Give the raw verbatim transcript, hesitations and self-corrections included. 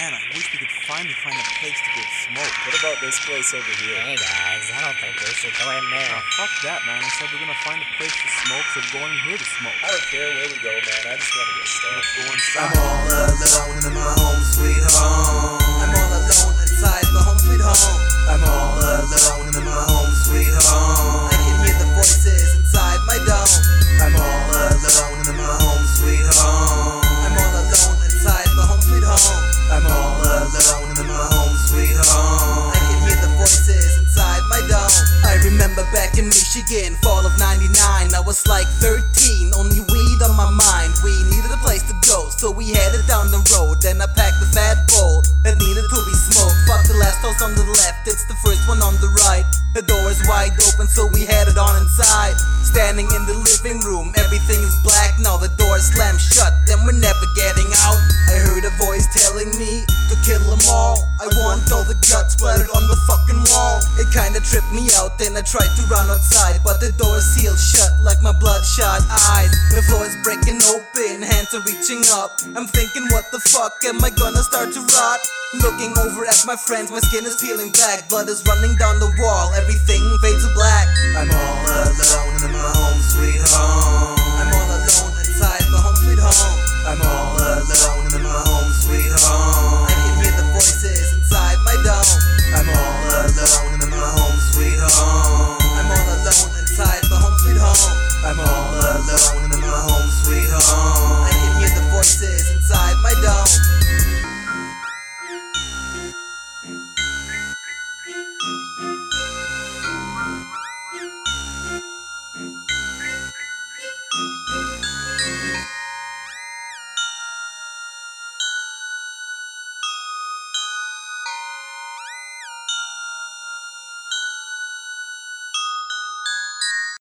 Man, I wish we could finally find a place to go smoke. What about this place over here? Hey guys, I don't think we should go in there. Oh, fuck that, man. I said we're gonna find a place to smoke, so we're going in here to smoke. I don't care where we go, man. I just want to get stoned. Let's go I'm inside. all alone in my home sweet home. I'm all alone inside my home sweet home. I'm all alone in my home sweet home. I can hear the voices inside my dome. I'm all alone in my home sweet home. I'm all alone inside my home sweet home. I'm all alone in my home sweet home. I can hear the voices inside my dome. I remember back in Michigan, fall of ninety-nine. I was like thirteen, only weed on my mind. We needed a place to go, so we headed down the road. Then I packed a fat bowl that needed to be smoked. Fuck the last house on the left, it's the first one on the right. The door is wide open, so we headed on inside. Standing in the living room, everything is black. Now the door is slammed shut, then we're never getting out. I heard a voice telling me to kill them all. I want all the guts splattered on the fucking wall. It kinda tripped me out, then I tried to run outside, but the door is sealed shut like my bloodshot eyes. The floor is breaking open, hands are reaching up. I'm thinking, what the fuck, am I gonna start to rot? Looking over at my friends, my skin is peeling back. Blood is running down the wall, everything fades to black. I'm all alone in my home sweet home. I'm all alone inside my home sweet home. I'm all alone